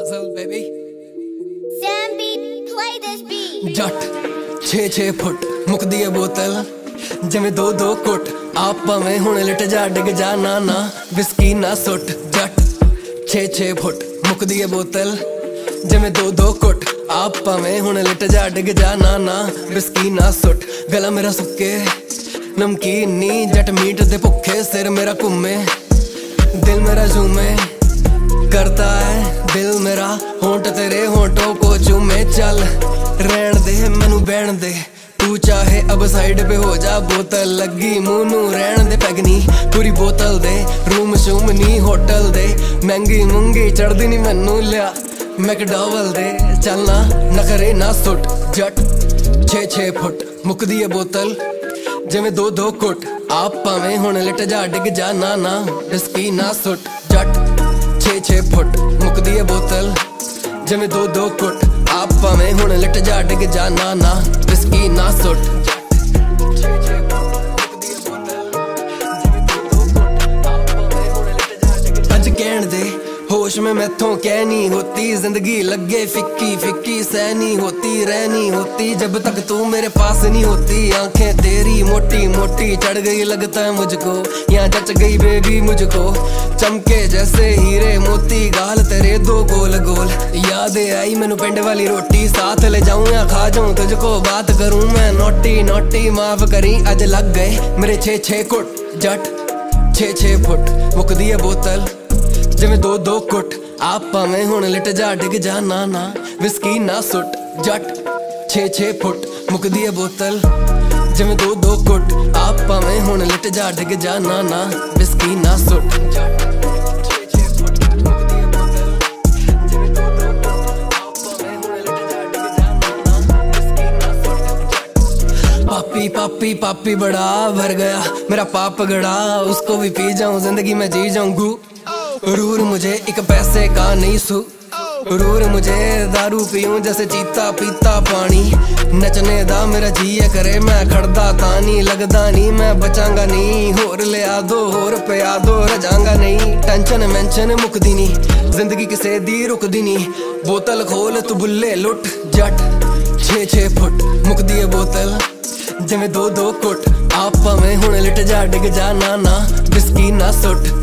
Hustle baby Sam beat, play this beat. जट 6-6 foot मुकदी है बोतल जिमें 2-2 कुट आप भावें हुण लिट जा डिग जा ना ना विस्की ना सुट। जट 6-6 फुट मुकदी है बोतल जिमें 2-2 कुट आप भावें हुण लिट जा डिग जा ना ना विस्की ना सुट। गला मेरा सुक्के नमकीन नी जट मीट दे भुखे सिर मेरा घूमे दिल मेरा झूमे करता है दिल मेरा होंठ तेरे होंठों को चूमे। चल रहन दे मैनू बहन दे तू चाहे अब साइड पे हो जा बोतल लगी मुंह नू रहन दे पैगनी पूरी बोतल दे रूम शूम नी होटल दे महंगी मुंगी चढ़दी नी मैनू लिया मैकडॉवल दे चलना नखरे ना सुट। जट 6-6 फुट मुकदी है बोतल जिमें 2-2 कुट आप भावें हुण लिट जा डिग जा ना ना विस्की ना सुट। जट 6-6 फुट मुकदी है बोतल जिमें 2-2 कुट आप भावें हुण लिट जा डिग जा ना ना विस्की ना सुट। अज कहण दे होश में मैथों कह नहीं होती जिंदगी लगे फिक्की फिक्की सह नहीं होती रह नहीं होती जब तक तू मेरे पास नहीं होती। आंखें तेरी मोटी मोटी चढ़ गई लगता है मुझको यहाँ जच गई बेबी मुझको चमके जैसे हीरे मोती गाल तेरे 2 गोल गोल। याद आई मैनू पिंड वाली रोटी साथ ले जाऊं या खा जाऊं तुझको बात करूं मैं नोटी नोटी माफ करी अज लग गए मेरे 6-6 कुट। जट 6-6 फुट मुकदी है बोतल जिमें 2-2 कुट आप भावें हुण लिट जा डिग जा ना ना विस्की ना सुट। जट 6-6 फुट मुकदी है बोतल जिमें 2-2 कुट आप भावें हुण लिट जा डिग जा ना ना विस्की ना सुट। पापी पापी पापी बड़ा भर गया मेरा पाप गड़ा उसको भी पी जाऊं जिंदगी में जी जाऊं गू रूर मुझे एक पैसे का नहीं सू रूर मुझे दारू पीऊं जैसे चीता पीता पानी नचने दा मेरा जीए करे मैं खड़दा तानी लगदा नहीं मैं बचांगा नहीं होर ले आ दो होर पिया दो रजांगा नहीं टेंशन मेंशन मुकदी नहीं जिंदगी किसे दी रुकदी नहीं बोतल खोल तू बुल्ले लुट। जट 6-6 फुट मुकदी है बोतल जिमें 2-2 कुट आप भावें हुण लिट जा डिग जा ना ना विस्की ना सुट।